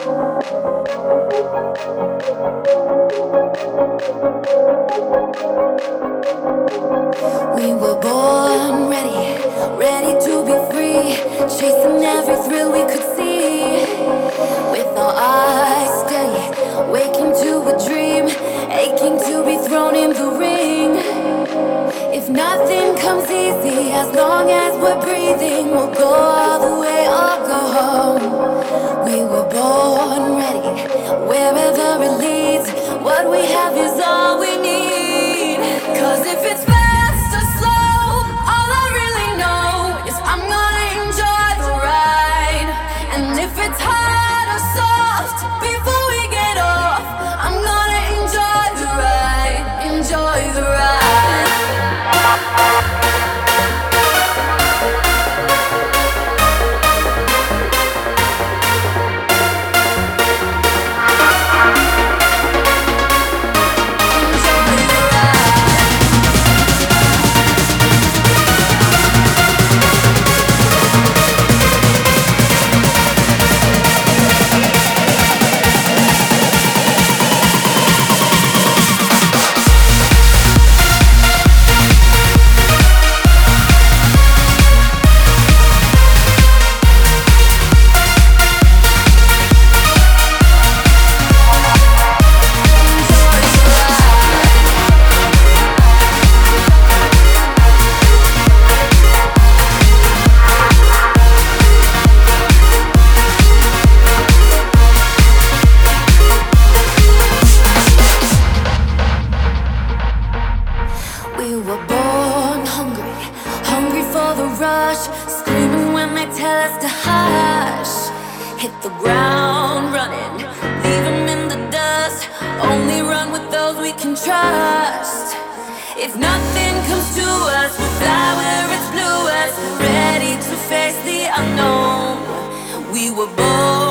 We were born ready, ready to be free, chasing every thrill we could see. With our eyes steady, waking to a dream, aching to be thrown in the ring. If nothing comes easy, as long as we're breathing, we'll go all the way or go home. We were born ready, wherever it leads. What we have is all we need. 'Cause if it's fast or slow, all I really know is I'm gonna enjoy the ride. And if it's hard or soft, before we get off, I'm gonna enjoy the ride, enjoy the ride. We were born hungry, hungry for the rush, screaming when they tell us to hush. Hit the ground running, leave them in the dust. Only run with those we can trust. If nothing comes to us, we'll fly where it's bluest, ready to face the unknown. We were born